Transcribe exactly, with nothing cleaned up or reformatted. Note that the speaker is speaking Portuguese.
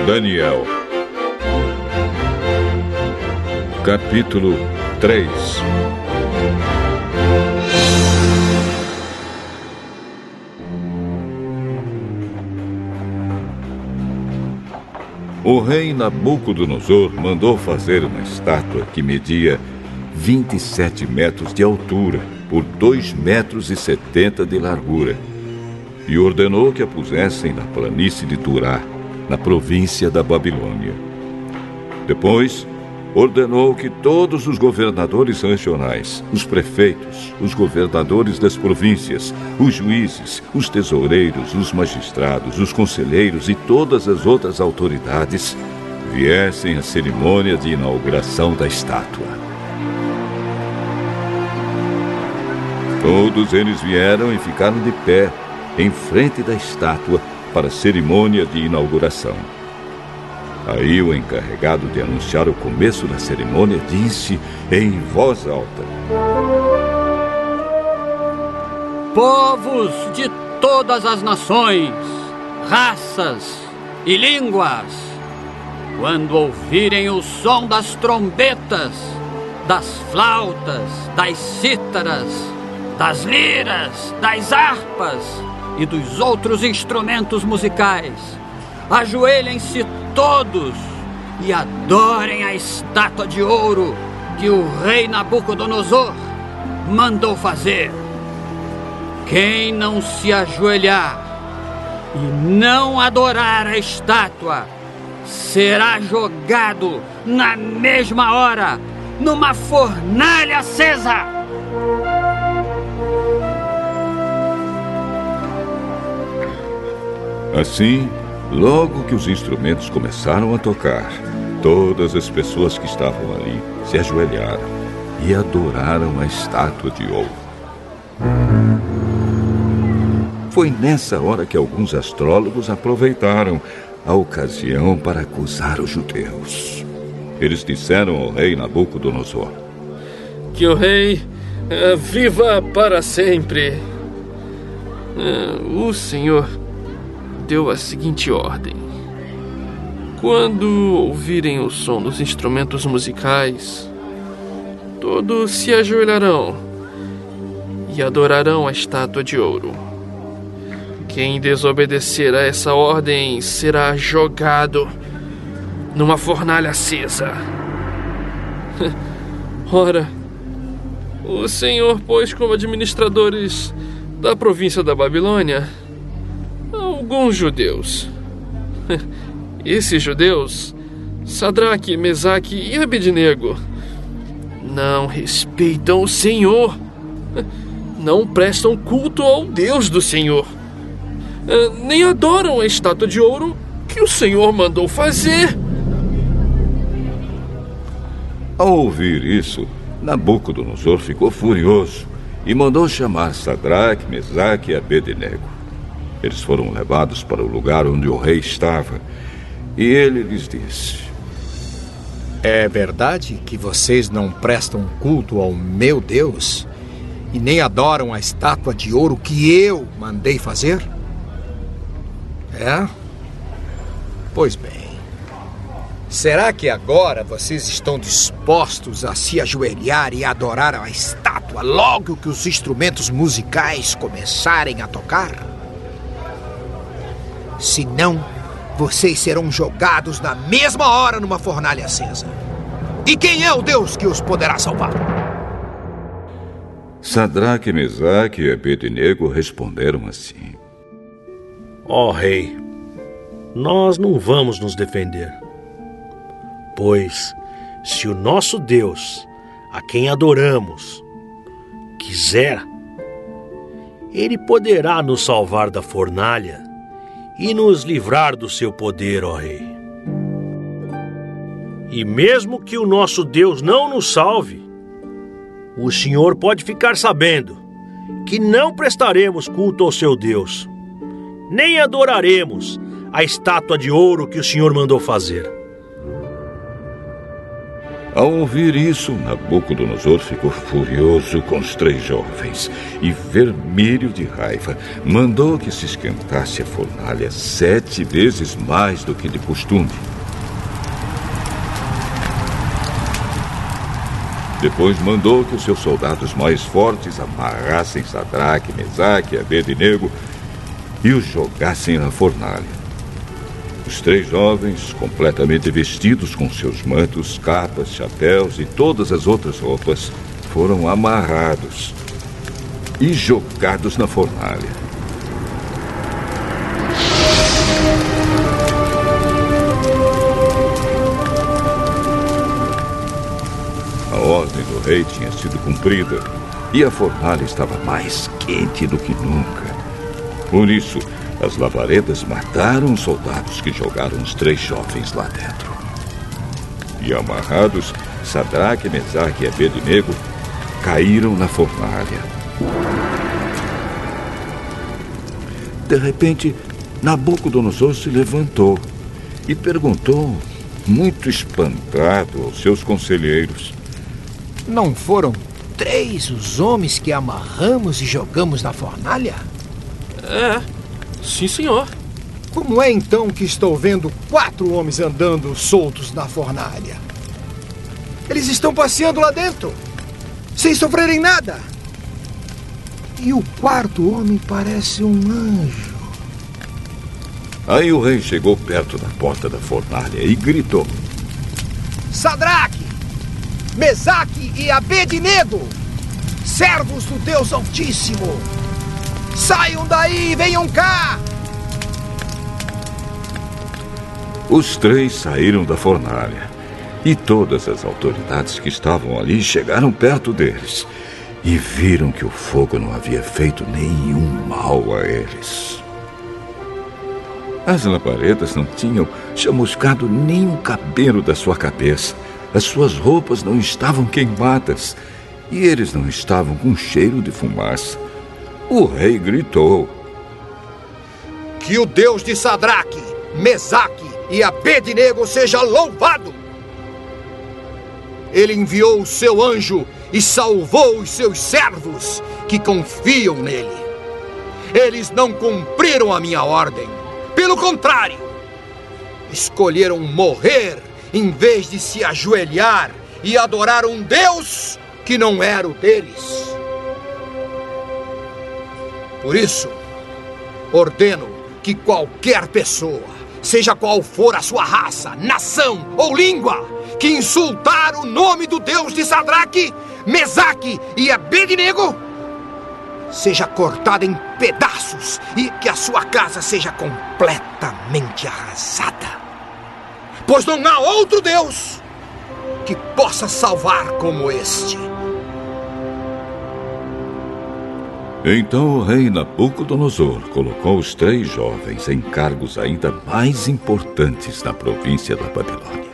Daniel. Capítulo três. O rei Nabucodonosor mandou fazer uma estátua que media vinte e sete metros de altura por dois metros e setenta de largura e ordenou que a pusessem na planície de Turá, na província da Babilônia. Depois, ordenou que todos os governadores regionais, os prefeitos, os governadores das províncias, os juízes, os tesoureiros, os magistrados, os conselheiros e todas as outras autoridades viessem à cerimônia de inauguração da estátua. Todos eles vieram e ficaram de pé em frente da estátua para a cerimônia de inauguração. Aí o encarregado de anunciar o começo da cerimônia disse em voz alta: povos de todas as nações, raças e línguas, quando ouvirem o som das trombetas, das flautas, das cítaras, das liras, das harpas e dos outros instrumentos musicais, ajoelhem-se todos e adorem a estátua de ouro que o rei Nabucodonosor mandou fazer. Quem não se ajoelhar e não adorar a estátua será jogado na mesma hora numa fornalha acesa. Assim, logo que os instrumentos começaram a tocar, todas as pessoas que estavam ali se ajoelharam e adoraram a estátua de ouro. Foi nessa hora que alguns astrólogos aproveitaram a ocasião para acusar os judeus. Eles disseram ao rei Nabucodonosor: que o rei uh, viva para sempre. Uh, o Senhor deu a seguinte ordem: quando ouvirem o som dos instrumentos musicais, todos se ajoelharão e adorarão a estátua de ouro. Quem desobedecer a essa ordem será jogado numa fornalha acesa. Ora, o Senhor pôs como administradores da província da Babilônia alguns judeus. Esses judeus, Sadraque, Mesaque e Abednego, não respeitam o Senhor, não prestam culto ao Deus do Senhor, nem adoram a estátua de ouro que o Senhor mandou fazer. Ao ouvir isso, Nabucodonosor ficou furioso e mandou chamar Sadraque, Mesaque e Abednego. Eles foram levados para o lugar onde o rei estava e ele lhes disse: é verdade que vocês não prestam culto ao meu Deus e nem adoram a estátua de ouro que eu mandei fazer? É? Pois bem, será que agora vocês estão dispostos a se ajoelhar e adorar a estátua logo que os instrumentos musicais começarem a tocar? Se não, vocês serão jogados na mesma hora numa fornalha acesa. E quem é o Deus que os poderá salvar? Sadraque, Mesaque e Abednego responderam assim: ó rei, nós não vamos nos defender, pois se o nosso Deus, a quem adoramos, quiser, ele poderá nos salvar da fornalha e nos livrar do seu poder, ó rei. E mesmo que o nosso Deus não nos salve, o Senhor pode ficar sabendo que não prestaremos culto ao seu Deus, nem adoraremos a estátua de ouro que o Senhor mandou fazer. Ao ouvir isso, Nabucodonosor ficou furioso com os três jovens e, vermelho de raiva, mandou que se esquentasse a fornalha sete vezes mais do que de costume. Depois mandou que os seus soldados mais fortes amarrassem Sadraque, Mesaque e Abednego e os jogassem na fornalha. Os três jovens, completamente vestidos com seus mantos, capas, chapéus e todas as outras roupas, foram amarrados e jogados na fornalha. A ordem do rei tinha sido cumprida e a fornalha estava mais quente do que nunca. Por isso, as labaredas mataram os soldados que jogaram os três jovens lá dentro. E amarrados, Sadraque, Mesaque e Abednego caíram na fornalha. De repente, Nabucodonosor se levantou e perguntou, muito espantado, aos seus conselheiros: Não foram três os homens que amarramos e jogamos na fornalha? É, sim, senhor. Como é então que estou vendo quatro homens andando soltos na fornalha? Eles estão passeando lá dentro, sem sofrerem nada. E o quarto homem parece um anjo. Aí o rei chegou perto da porta da fornalha e gritou: Sadraque, Mesaque e Abednego, servos do Deus Altíssimo, saiam daí e venham cá! Os três saíram da fornalha e todas as autoridades que estavam ali chegaram perto deles e viram que o fogo não havia feito nenhum mal a eles. As labaredas não tinham chamuscado nem um cabelo da sua cabeça. As suas roupas não estavam queimadas e eles não estavam com cheiro de fumaça. O rei gritou: Que o Deus de Sadraque, Mesaque e Abednego seja louvado! Ele enviou o seu anjo e salvou os seus servos que confiam nele. Eles não cumpriram a minha ordem. Pelo contrário, escolheram morrer em vez de se ajoelhar e adorar um Deus que não era o deles. Por isso, ordeno que qualquer pessoa, seja qual for a sua raça, nação ou língua, que insultar o nome do Deus de Sadraque, Mesaque e Abednego, seja cortada em pedaços e que a sua casa seja completamente arrasada. Pois não há outro Deus que possa salvar como este. Então o rei Nabucodonosor colocou os três jovens em cargos ainda mais importantes na província da Babilônia.